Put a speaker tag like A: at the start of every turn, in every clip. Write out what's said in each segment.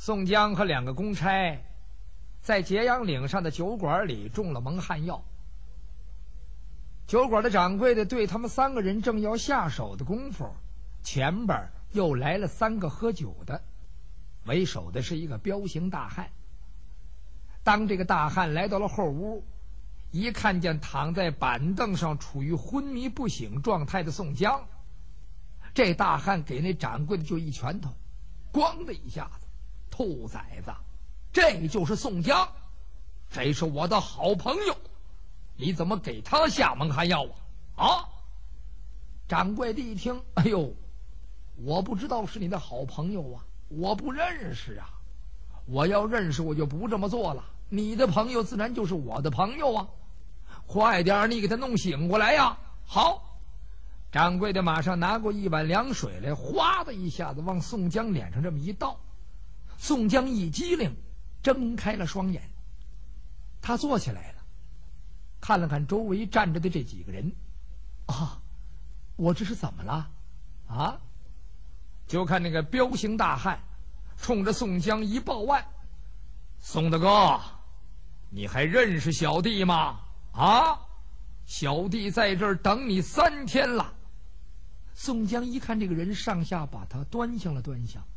A: 宋江和2个公差在揭阳岭上的酒馆里中了蒙汗药。酒馆的掌柜的对他们3个人正要下手的功夫，前边又来了3个喝酒的，为首的是一个彪形大汉。当这个大汉来到了后屋，一看见躺在板凳上处于昏迷不醒状态的宋江，这大汉给那掌柜的就一拳头，咣的一下子，兔崽子，这就是宋江，谁是我的好朋友，你怎么给他下蒙汗药啊？掌柜的一听，哎呦，我不知道是你的好朋友啊，我不认识啊，我要认识我就不这么做了，你的朋友自然就是我的朋友啊，快点你给他弄醒过来呀！好，掌柜的马上拿过一碗凉水来，哗的一下子往宋江脸上这么一倒。宋江一激灵，睁开了双眼，他坐起来了，看了看周围站着的这几个人，啊，我这是怎么了啊？就看那个彪形大汉冲着宋江一抱腕，宋大哥，你还认识小弟吗？啊，小弟在这儿等你3天了。宋江一看这个人，上下把他端详了端详，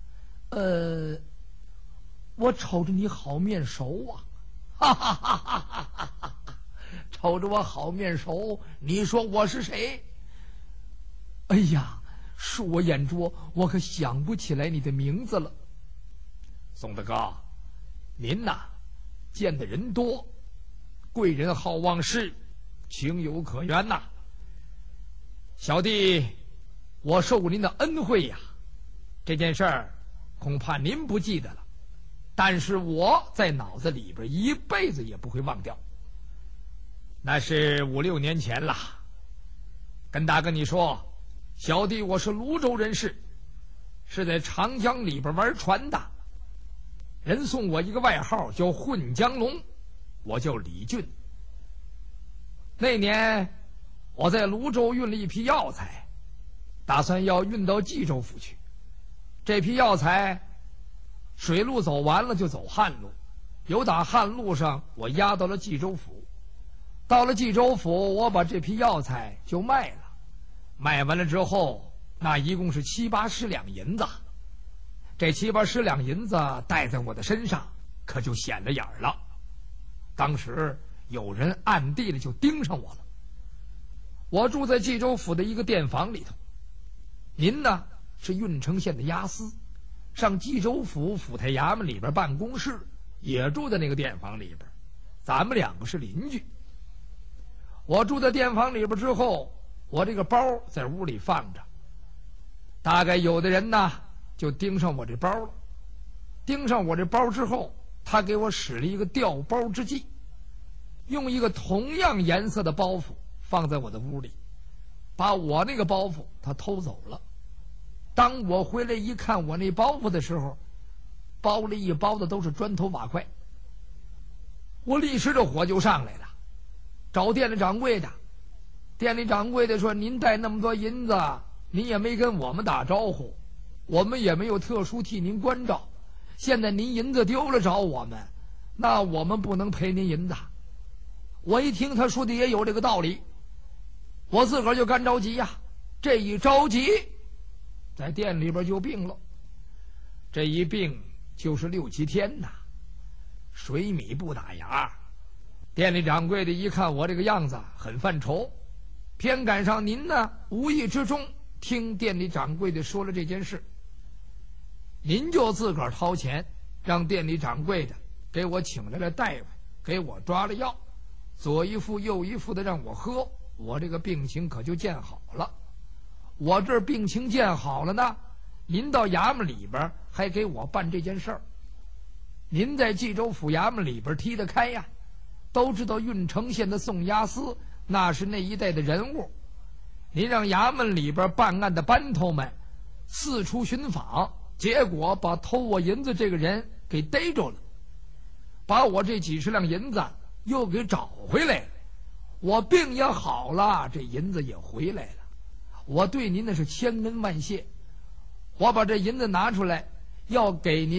A: 我瞅着你好面熟啊，哈哈哈哈哈哈！瞅着我好面熟，你说我是谁？哎呀，恕我眼拙，我可想不起来你的名字了。宋大哥，您呐，见的人多，贵人好忘事，情有可原呐。小弟，我受过您的恩惠呀，这件事儿恐怕您不记得了，但是我在脑子里边一辈子也不会忘掉。那是5、6年前了。跟大哥你说，小弟我是泸州人士，是在长江里边玩船的，人送我一个外号叫混江龙，我叫李俊。那年我在泸州运了一批药材，打算要运到冀州府去。这批药材水路走完了就走旱路，由打旱路上我押到了冀州府。到了冀州府，我把这批药材就卖了，卖完了之后，那一共是7、8十两银子。这7、8十两银子带在我的身上，可就显了眼了。当时有人暗地里就盯上我了。我住在冀州府的一个店房里头，您呢是郓城县的押司，上冀州府府台衙门里边办公室，也住在那个店房里边，咱们2个是邻居。我住在店房里边之后，我这个包在屋里放着，大概有的人呢就盯上我这包了。盯上我这包之后，他给我使了一个调包之计，用一个同样颜色的包袱放在我的屋里，把我那个包袱他偷走了。当我回来一看我那包袱的时候，包里一包的都是砖头瓦块。我立时这火就上来了，找店里掌柜的。店里掌柜的说，您带那么多银子，您也没跟我们打招呼，我们也没有特殊替您关照，现在您银子丢了找我们，那我们不能赔您银子。我一听他说的也有这个道理，我自个儿就干着急呀。这一着急，在店里边就病了。这一病就是6、7天呐，水米不打牙。店里掌柜的一看我这个样子很犯愁，偏赶上您呢无意之中听店里掌柜的说了这件事，您就自个儿掏钱让店里掌柜的给我请来了大夫，给我抓了药，左一副右一副的让我喝，我这个病情可就见好了。我这病情见好了呢，您到衙门里边还给我办这件事儿。您在冀州府衙门里边踢得开呀，都知道郓城县的宋押司那是那一带的人物，您让衙门里边办案的班头们四处寻访，结果把偷我银子这个人给逮着了，把我这几十两银子又给找回来了。我病也好了，这银子也回来了，我对您那是千恩万谢。我把这银子拿出来要给您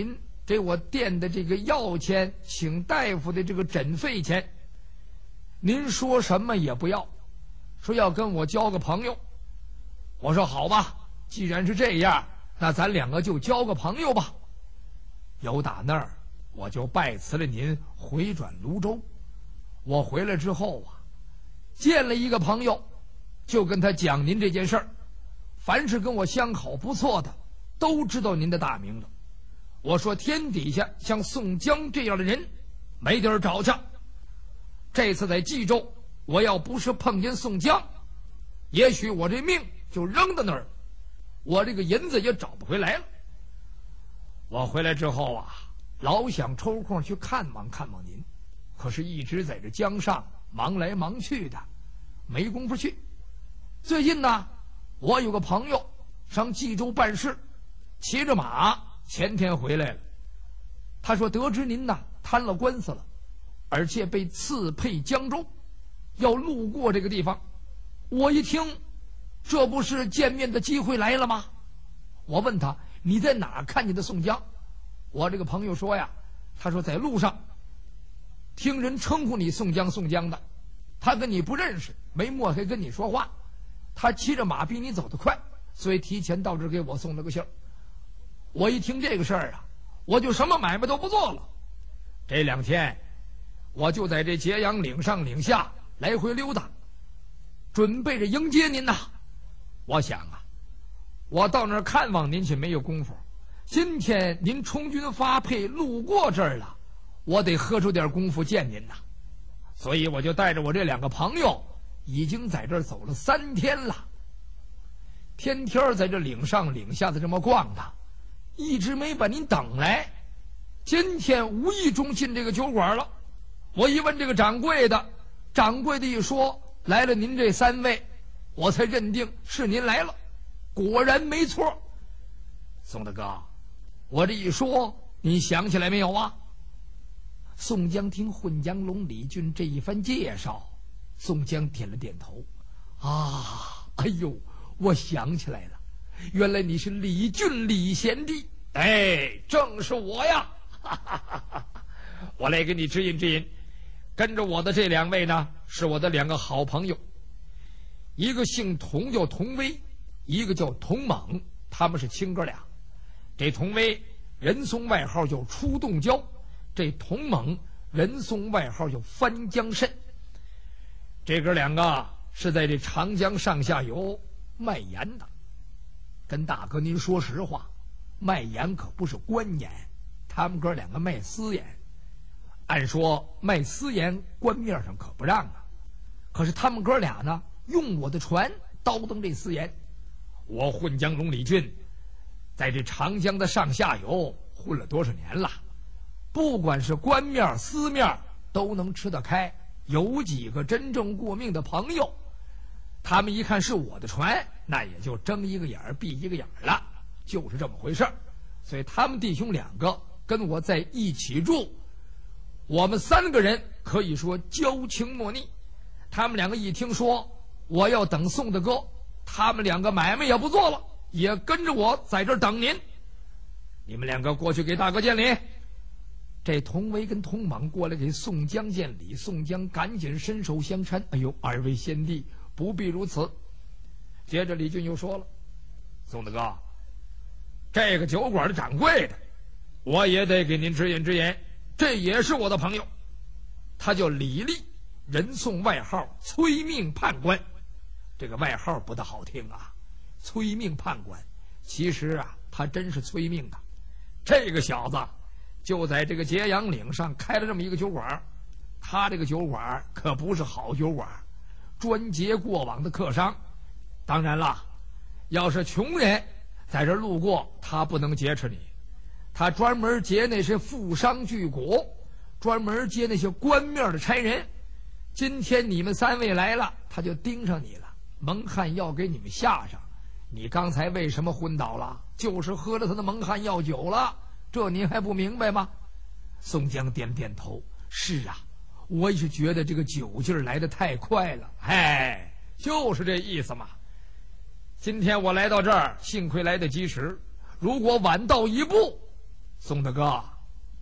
A: 这我垫的这个药钱，请大夫的这个诊费钱，您说什么也不要，说要跟我交个朋友。我说好吧，既然是这样，那咱两个就交个朋友吧。由打那儿我就拜辞了您，回转泸州。我回来之后啊，见了一个朋友，就跟他讲您这件事儿。凡是跟我相好不错的，都知道您的大名了。我说天底下像宋江这样的人没地儿找去。这次在冀州，我要不是碰见宋江，也许我这命就扔到那儿，我这个银子也找不回来了。我回来之后啊，老想抽空去看望看望您，可是一直在这江上忙来忙去的，没工夫去。最近呢，我有个朋友上冀州办事，骑着马前天回来了。他说得知您呐摊了官司了，而且被赐配江州，要路过这个地方。我一听，这不是见面的机会来了吗？我问他你在哪看见的宋江？我这个朋友说呀，他说在路上听人称呼你宋江宋江的，他跟你不认识，没抹黑跟你说话，他骑着马比你走得快，所以提前到这儿给我送了个信儿。我一听这个事儿啊，我就什么买卖都不做了。这2天我就在这揭阳岭上岭下来回溜达，准备着迎接您呐。我想啊，我到那儿看望您去没有功夫，今天您充军发配路过这儿了，我得喝出点功夫见您呐。所以我就带着我这2个朋友，已经在这儿走了3天了，天天在这岭上岭下的这么逛的，一直没把您等来。今天无意中进这个酒馆了，我一问这个掌柜的，掌柜的一说来了您这3位，我才认定是您来了，果然没错。宋大哥，我这一说你想起来没有啊？宋江听混江龙李俊这一番介绍，宋江点了点头。啊，哎呦，我想起来了，原来你是李俊李贤弟。哎，正是我呀。我来给你指引指引，跟着我的这2位呢，是我的2个好朋友，一个姓童叫童威，一个叫童猛，他们是亲哥俩。这童威人送外号叫出洞蛟，这童猛人送外号叫翻江蜃。这哥2个是在这长江上下游卖盐的。跟大哥您说实话，卖盐可不是官盐，他们哥2个卖私盐。按说卖私盐官面上可不让啊，可是他们哥俩呢，用我的船倒腾这私盐。我混江龙李俊在这长江的上下游混了多少年了，不管是官面私面都能吃得开。有几个真正过命的朋友，他们一看是我的船，那也就睁一个眼儿闭一个眼儿了，就是这么回事儿。所以他们弟兄2个跟我在一起住，我们3个人可以说交情莫逆。他们2个一听说我要等宋大哥，他们2个买卖也不做了，也跟着我在这儿等您。你们2个过去给大哥见礼。这童维跟童莽过来给宋江见礼，宋江赶紧伸手相搀。哎呦，2位贤弟不必如此。接着李俊又说了，宋大哥，这个酒馆的掌柜的我也得给您指引指引，这也是我的朋友，他叫李立，人送外号催命判官。这个外号不大好听啊，催命判官，其实啊他真是催命的。这个小子就在这个揭阳岭上开了这么一个酒馆，他这个酒馆可不是好酒馆，专劫过往的客商。当然了，要是穷人在这路过，他不能劫持你，他专门劫那些富商巨贾，专门接那些官面的差人。今天你们3位来了，他就盯上你了，蒙汗药给你们下上。你刚才为什么昏倒了？就是喝了他的蒙汗药酒了，这您还不明白吗？宋江点点头，是啊，我也是觉得这个酒劲儿来得太快了。哎，就是这意思嘛。今天我来到这儿，幸亏来得及时，如果晚到一步，宋大哥，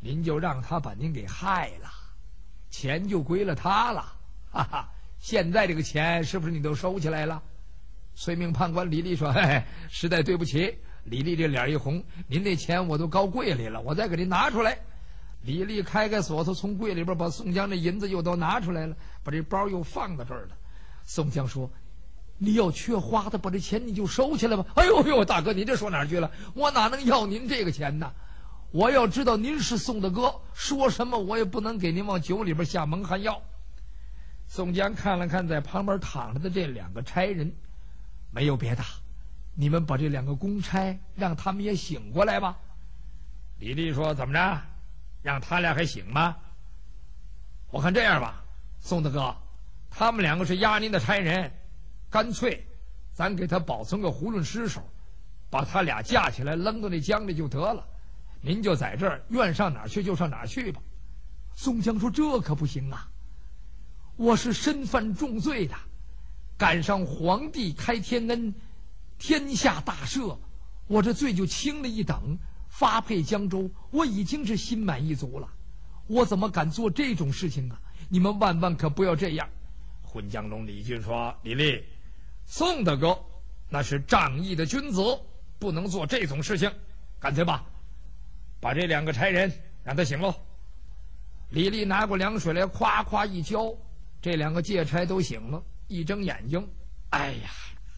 A: 您就让他把您给害了，钱就归了他了，哈哈！现在这个钱是不是你都收起来了？催命判官李丽说：“嘿嘿，实在对不起。”李丽这脸一红：“您那钱我都高柜里了，我再给您拿出来。”李丽开锁头，从柜里边把宋江的银子又都拿出来了，把这包又放到这儿了。宋江说：“你要缺花的，把这钱你就收起来吧。”“哎呦呦，大哥，你这说哪儿去了？我哪能要您这个钱呢？我要知道您是宋大哥，说什么我也不能给您往酒里边下蒙汗药。”宋江看了看在旁边躺着的这两个差人，没有别的，你们把这两个公差让他们也醒过来吧。李丽说：“怎么着？让他俩还醒吗？我看这样吧，宋大哥，他们两个是押您的差人，干脆咱给他保存个囫囵尸首，把他俩架起来扔到那江里就得了。您就在这儿，愿上哪儿去就上哪儿去吧。”宋江说：“这可不行啊，我是身犯重罪的，赶上皇帝开天恩，天下大赦，我这罪就轻了一等，发配江州，我已经是心满意足了，我怎么敢做这种事情啊？你们万万可不要这样。”混江龙李俊说：“李丽，宋大哥那是仗义的君子，不能做这种事情，干脆吧，把这两个差人让他醒喽。”李丽拿过凉水来，夸夸一浇，这两个借差都醒了，一睁眼睛，哎呀，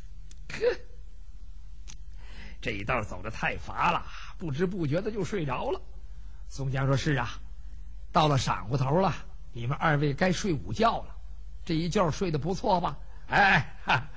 A: 这一道走得太乏了，不知不觉的就睡着了。宋江说：“是啊，到了晌午头了，你们二位该睡午觉了。这一觉睡得不错吧？”“哎，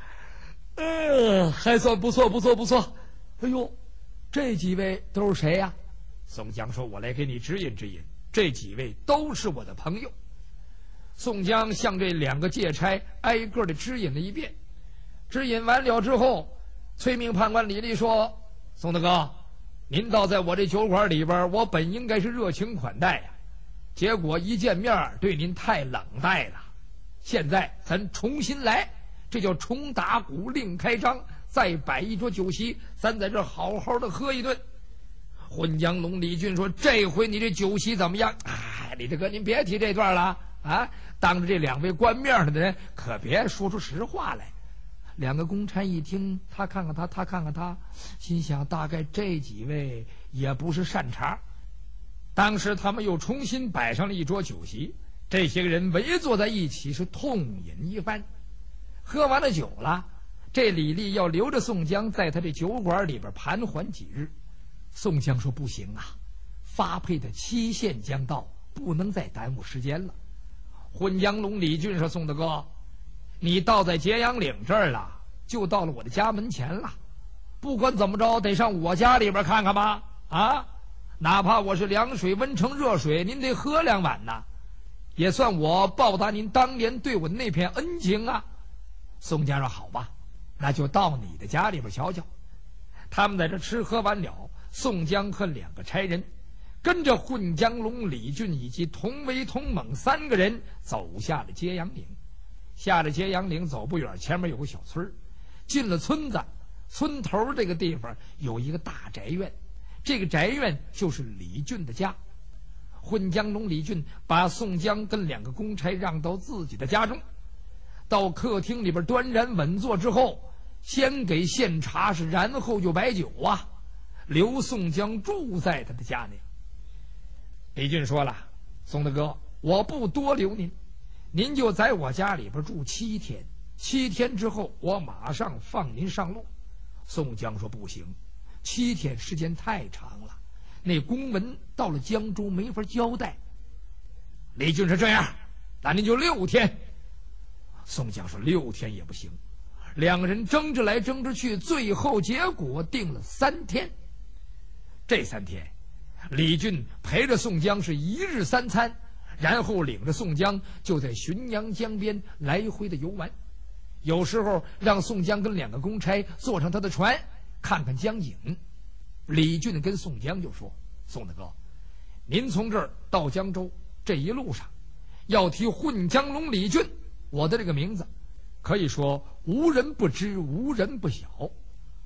A: 还算不错，不错，不错。”“哎呦，这几位都是谁呀？”宋江说：“我来给你指引指引，这几位都是我的朋友。”宋江向这两个借差挨个的指引了一遍，指引完了之后，催命判官李丽说：“宋大哥，您倒在我这酒馆里边，我本应该是热情款待呀，结果一见面对您太冷待了。现在咱重新来，这叫重打鼓另开张，再摆一桌酒席，咱在这好好的喝一顿。”混江龙李俊说：“这回你这酒席怎么样？”“哎，李大哥，您别提这段了啊！当着这两位官面上的人，可别说出实话来。”两个公差一听，他看看他，他看看他，心想大概这几位也不是善茬。当时他们又重新摆上了一桌酒席，这些个人围坐在一起，是痛饮一番。喝完了酒了，这李丽要留着宋江在他这酒馆里边盘桓几日。宋江说：“不行啊，发配的期限将到，不能再耽误时间了。”混江龙李俊说：“宋大哥，你到在揭阳岭这儿了，就到了我的家门前了，不管怎么着得上我家里边看看吧。啊，哪怕我是凉水温成热水，您得喝2碗呐，也算我报答您当年对我的那片恩情啊。”宋江说：“好吧，那就到你的家里边瞧瞧。”他们在这吃喝完了，宋江和两个差人跟着混江龙李俊以及童威童猛3个人走下了揭阳岭。下了揭阳岭走不远，前面有个小村，进了村子，村头这个地方有一个大宅院，这个宅院就是李俊的家。混江龙李俊把宋江跟两个公差让到自己的家中，到客厅里边端然稳坐之后，先给献茶是，然后就摆酒啊，留宋江住在他的家内。李俊说了：“宋大哥，我不多留您，您就在我家里边住7天，7天之后我马上放您上路。”宋江说：“不行，7天时间太长了，那公文到了江州没法交代。”李俊说：“这样，那您就6天。”宋江说：“6天也不行。”两个人争执来争执去，最后结果定了3天。这3天，李俊陪着宋江是1日3餐，然后领着宋江就在浔阳江边来回的游玩。有时候让宋江跟两个公差坐上他的船，看看江景。李俊跟宋江就说：“宋大哥，您从这儿到江州这一路上，要提混江龙李俊，我的这个名字可以说无人不知，无人不晓。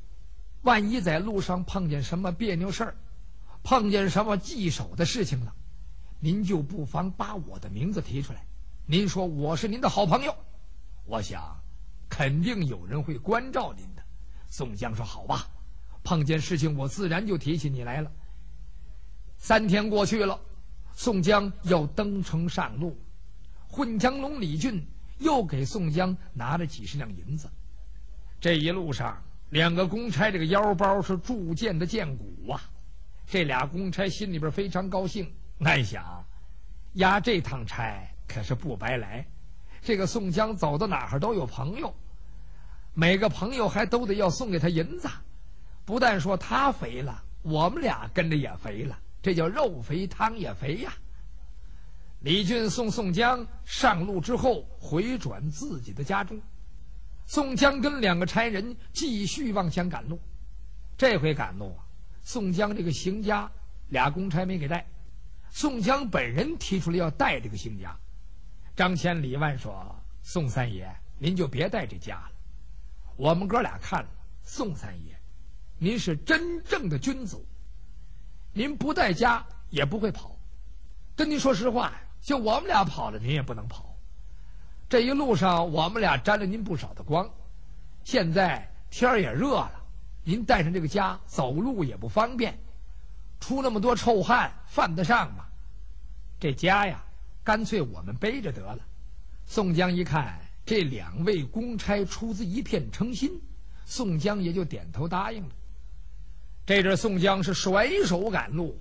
A: 万一在路上碰见什么别扭事儿，碰见什么棘手的事情了， 您就不妨把我的名字提出来，您说我是您的好朋友，我想肯定有人会关照您的。宋江说好吧，碰见事情我自然就提起你来了。3天过去了，宋江要登城上路，混江龙李俊又给宋江拿了几十两银子。这一路上2个公差这个腰包是铸剑的剑骨啊，这俩公差心里边非常高兴，暗想押这趟差可是不白来，这个宋江走到哪儿都有朋友，每个朋友还都得要送给他银子，不但说他肥了，我们俩跟着也肥了，这叫肉肥汤也肥呀。李俊送宋江上路之后，回转自己的家中。宋江跟2个差人继续往前赶路。这回赶路啊，宋江这个行家俩公差没给带，宋江本人提出来要带这个行家。张千李万说：宋三爷您就别带这家了，我们哥俩看了，宋三爷您是真正的君子，您不带家也不会跑。跟您说实话，就我们俩跑了您也不能跑。这一路上我们俩沾了您不少的光，现在天也热了，您带上这个家走路也不方便，出那么多臭汗犯得上吗？这家呀干脆我们背着得了。宋江一看这2位公差出自一片诚心，宋江也就点头答应了。这阵宋江是甩手赶路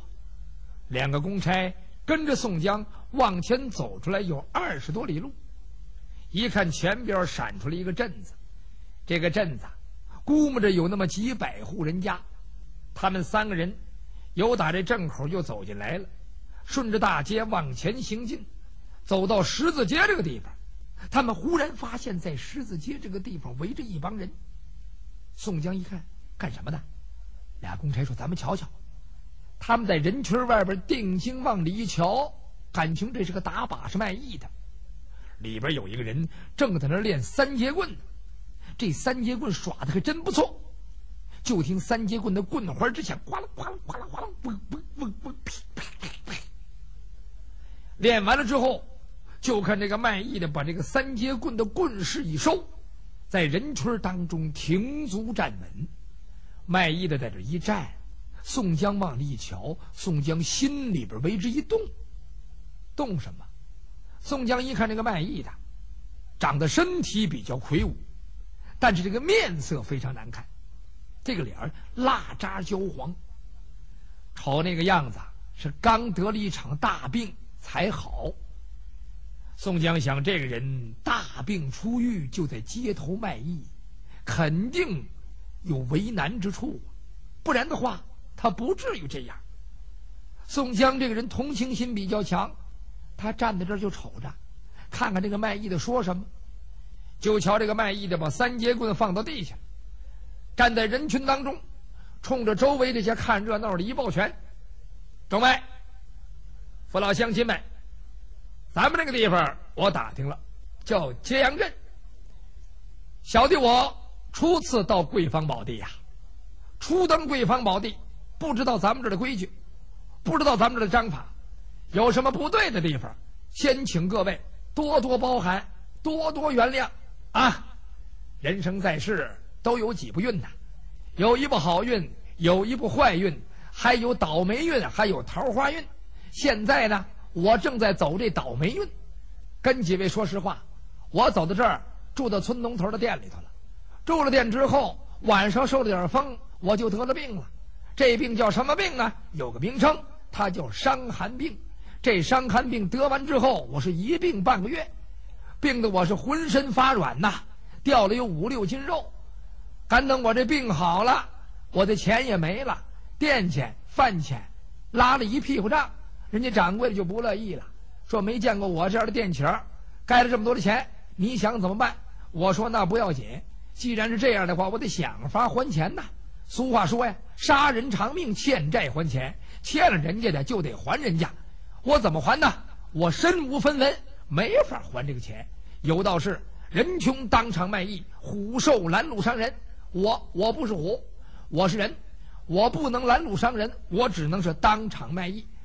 A: ，2个公差跟着宋江往前走出来有20多里路。一看前边闪出了一个镇子，这个镇子估摸着有那么几百户人家，他们3个人由打这镇口就走进来了，顺着大街往前行进，走到十字街这个地方，他们忽然发现在十字街这个地方围着一帮人。宋江一看干什么呢？俩公差说咱们瞧瞧。他们在人群外边定睛往里一瞧，感情这是个打把式卖艺的，里边有一个人正在那练3节棍，这3节棍耍的可真不错。就听3节棍的棍环之下哗啦哗啦哗啦哗啦嗡嗡嗡嗡噼啪啪啪。练完了之后，就看这个卖艺的把这个3节棍的棍势一收，在人群当中停足站稳。卖艺的在这一站，宋江往里一瞧，宋江心里边为之一动。动什么？宋江一看这个卖艺的长得身体比较魁梧，但是这个面色非常难看，这个脸蜡渣焦黄，瞅那个样子是刚得了一场大病才好。宋江想这个人大病初愈，就在街头卖艺，肯定有为难之处，不然的话他不至于这样。宋江这个人同情心比较强，他站在这儿就瞅着，看看这个卖艺的说什么。就瞧这个卖艺的把3节棍放到地下，站在人群当中，冲着周围这些看热闹的一抱拳：众位父老乡亲们，咱们这个地方我打听了，叫揭阳镇。小弟我初次到贵芳宝地呀，初登贵芳宝地，不知道咱们这儿的规矩，不知道咱们这儿的章法，有什么不对的地方，先请各位多多包涵，多多原谅啊！人生在世都有几步运呐，有一步好运，有一步坏运，还有倒霉运，还有桃花运。现在呢，我正在走这倒霉运。跟几位说实话，我走到这儿住到村东头的店里头了，住了店之后，晚上受了点风，我就得了病了。这病叫什么病呢？有个名称，它叫伤寒病。这伤寒病得完之后，我是一病半个月，病得我是浑身发软呐，掉了有5、6斤肉。赶等我这病好了，我的钱也没了，店钱饭钱拉了一屁股账，人家掌柜的就不乐意了，说没见过我这样的店钱，该了这么多的钱，你想怎么办？我说那不要紧，既然是这样的话，我得想法还钱呐。俗话说呀，杀人偿命，欠债还钱，欠了人家的就得还人家。我怎么还呢？我身无分文，没法还这个钱。有道是人穷当场卖艺，虎兽拦路伤人。我不是虎，我是人，我不能拦路伤人，我只能是当场卖艺。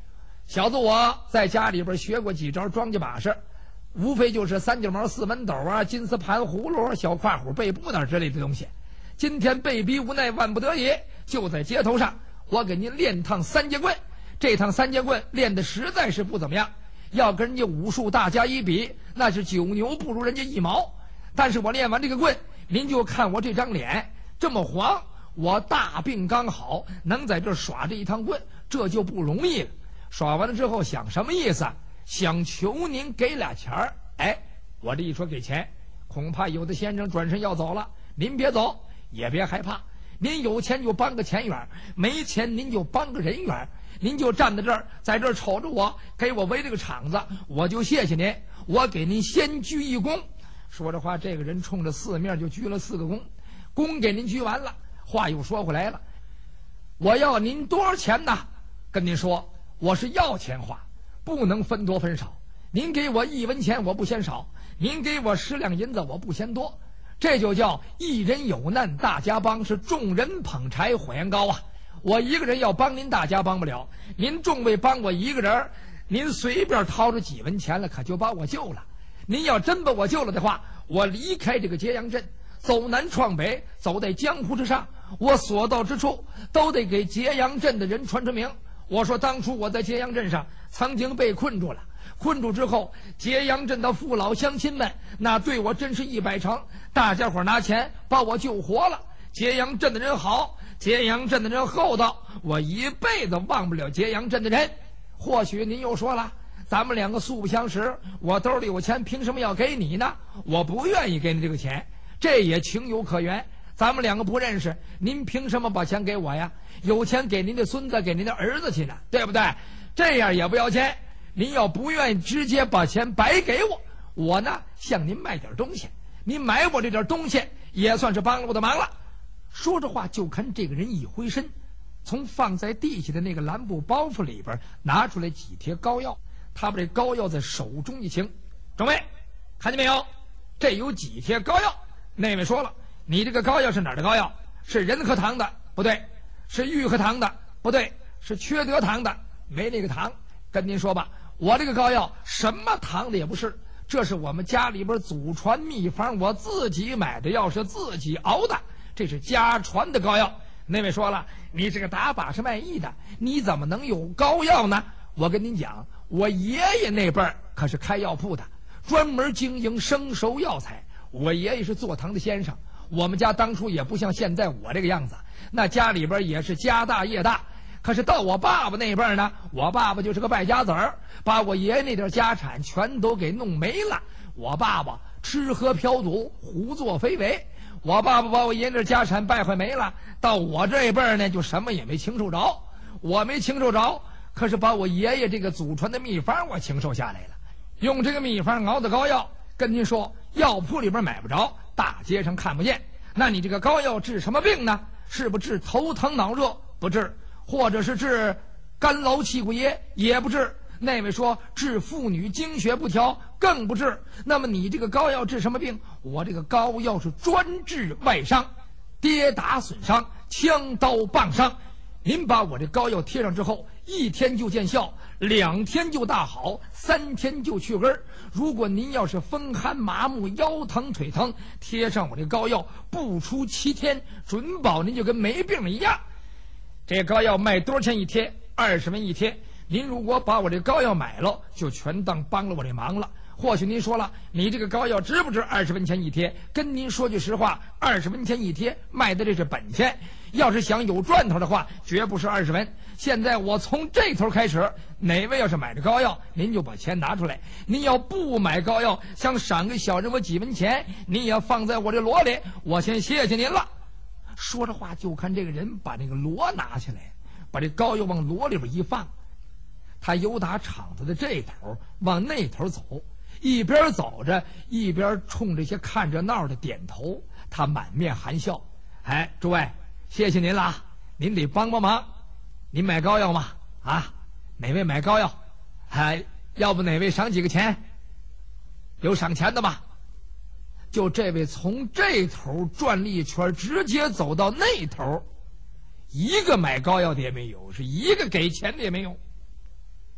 A: 小子我在家里边学过几招庄稼把式，无非就是三脚毛、四门斗啊、金丝盘葫芦、小跨虎背布袋之类的东西。今天被逼无奈，万不得已，就在街头上，我给您练趟三节棍。这趟三节棍练的实在是不怎么样，要跟人家武术大家一比，那是九牛不如人家一毛。但是我练完这个棍，您就看我这张脸这么黄，我大病刚好，能在这耍这一趟棍，这就不容易了。耍完了之后想什么意思啊？想求您给俩钱儿。哎，我这一说给钱，恐怕有的先生转身要走了。您别走，也别害怕，您有钱就帮个钱员，没钱您就帮个人员。您就站在这儿，在这儿瞅着我，给我围这个场子，我就谢谢您，我给您先鞠一躬。说着话，这个人冲着四面就鞠了4个躬，躬给您鞠完了，话又说回来了，我要您多少钱呢？跟您说，我是要钱花，不能分多分少。您给我1文钱，我不嫌少；您给我10两银子，我不嫌多。这就叫一人有难大家帮，是众人捧柴火焰高啊！我一个人要帮您，大家帮不了。您众位帮我一个人，您随便掏出几文钱了，可就把我救了。您要真把我救了的话，我离开这个揭阳镇，走南闯北，走在江湖之上，我所到之处都得给揭阳镇的人传名。我说当初我在揭阳镇上曾经被困住了，困住之后，揭阳镇的父老乡亲们那对我真是100成，大家伙拿钱把我救活了。揭阳镇的人好，揭阳镇的人厚道，我一辈子忘不了揭阳镇的人。或许您又说了，咱们两个素不相识，我兜里有钱，凭什么要给你呢？我不愿意给你这个钱，这也情有可原。咱们两个不认识，您凭什么把钱给我呀？有钱给您的孙子，给您的儿子去呢，对不对？这样也不要钱。您要不愿意直接把钱白给我，我呢向您卖点东西，您买我这点东西也算是帮了我的忙了。说着话，就看这个人一回身，从放在地下的那个蓝布包袱里边拿出来几贴膏药。他把这膏药在手中一擎，众位看见没有？这有几贴膏药。那位说了，你这个膏药是哪儿的膏药？是仁和堂的？不对。是玉和堂的？不对。是缺德堂的？没那个堂。跟您说吧，我这个膏药什么堂的也不是，这是我们家里边祖传秘方，我自己买的药，是自己熬的，这是家传的膏药。那位说了，你这个打把式卖艺的，你怎么能有膏药呢？我跟您讲，我爷爷那辈儿可是开药铺的，专门经营生熟药材。我爷爷是坐堂的先生，我们家当初也不像现在我这个样子，那家里边也是家大业大。可是到我爸爸那辈儿呢，我爸爸就是个败家子儿，把我爷爷那点家产全都给弄没了。我爸爸吃喝嫖赌，胡作非为。我爸爸把我爷爷那家产败坏没了，到我这一辈儿呢，就什么也没清受着。我没清受着，可是把我爷爷这个祖传的秘方我清受下来了。用这个秘方熬的膏药，跟您说，药铺里边买不着，大街上看不见。那你这个膏药治什么病呢？是不治头疼脑热？不治。或者是治干劳气骨炎？也不治。那位说治妇女经血不调？更不治。那么你这个膏药治什么病？我这个膏药是专治外伤，跌打损伤，枪刀棒伤。您把我这膏药贴上之后，1天就见效，2天就大好，3天就去根儿。如果您要是风寒麻木、腰疼腿疼，贴上我这膏药，不出7天，准保您就跟没病了一样。这膏药卖多少钱一贴？20文一贴。您如果把我这膏药买了，就全当帮了我这忙了。或许您说了，你这个膏药值不值20文钱一贴？跟您说句实话，20文钱一贴卖的这是本钱，要是想有赚头的话，绝不是20文。现在我从这头开始，哪位要是买这膏药，您就把钱拿出来；您要不买膏药，想赏个小人我几文钱，您也放在我这箩里，我先谢谢您了。说着话，就看这个人把那个箩拿起来，把这膏药往箩里边一放，他由打场子的这头往那头走，一边走着一边冲这些看热闹的点头，他满面含笑。哎，诸位，谢谢您了，您得帮帮忙。您买膏药吗？啊，哪位买膏药？哎，要不哪位赏几个钱？有赏钱的吗？就这位从这头转了一圈，直接走到那头，一个买膏药的也没有，是一个给钱的也没有。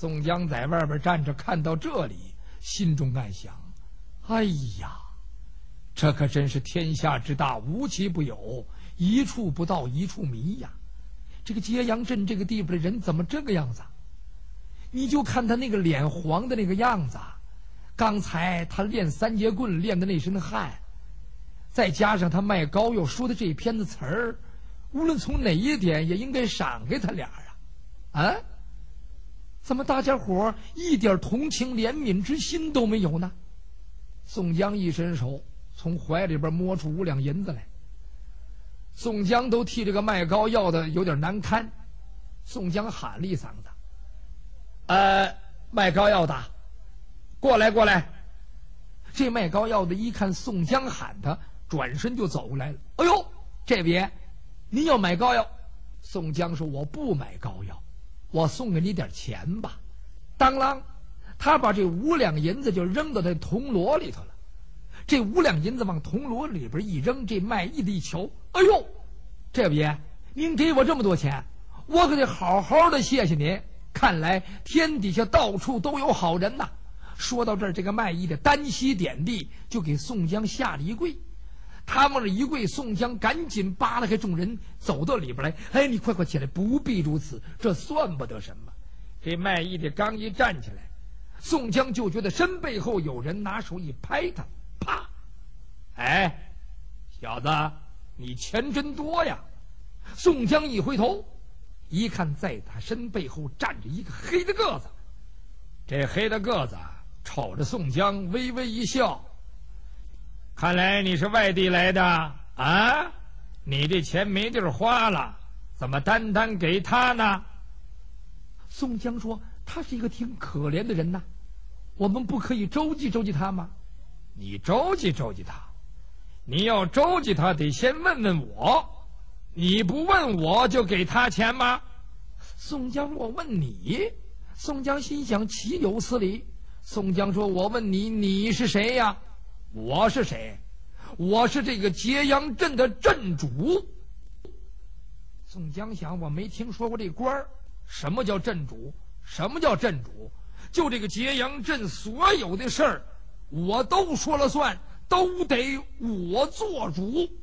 A: 宋江在外边站着，看到这里，心中暗想：哎呀，这可真是天下之大，无奇不有，一处不到，一处迷呀！这个揭阳镇这个地方的人怎么这个样子？你就看他那个脸黄的那个样子，刚才他练三节棍练的那身汗，再加上他卖膏药说的这篇的词儿，无论从哪一点也应该赏给他俩啊！怎么大家伙一点同情怜悯之心都没有呢？宋江一伸手，从怀里边摸出5两银子来。宋江都替这个卖膏药的有点难堪，宋江喊了一嗓子：“卖膏药的，过来过来！”这卖膏药的一看宋江喊他，转身就走过来了。“哎呦，这位，您要买膏药？”宋江说：“我不买膏药，我送给你点钱吧。”当啷，他把这5两银子就扔到这铜锣里头了。这5两银子往铜锣里边一扔，这卖艺的一瞧，哎呦，这位爷，您给我这么多钱，我可得好好的谢谢您。看来天底下到处都有好人呐。说到这儿，这个卖艺的单膝点地，就给宋江下了一跪。他往这一跪，宋江赶紧扒拉开众人，走到里边来。“哎，你快快起来，不必如此，这算不得什么。”这卖艺的刚一站起来，宋江就觉得身背后有人拿手一拍他，啪！“哎，小子，你钱真多呀！”宋江一回头，一看在他身背后站着一个黑的个子。这黑的个子瞅着宋江微微一笑：“看来你是外地来的啊？你这钱没地儿花了，怎么单单给他呢？”宋江说：“他是一个挺可怜的人呐，我们不可以周济周济他吗？”“你周济周济他，你要周济他得先问问我，你不问我就给他钱吗？”宋江：“我问你。”宋江心想：岂有此理！宋江说：“我问你，你是谁呀？”“我是谁？我是这个揭阳镇的镇主。”宋江想：我没听说过这官儿，什么叫镇主？什么叫镇主？就这个揭阳镇所有的事儿，我都说了算，都得我做主。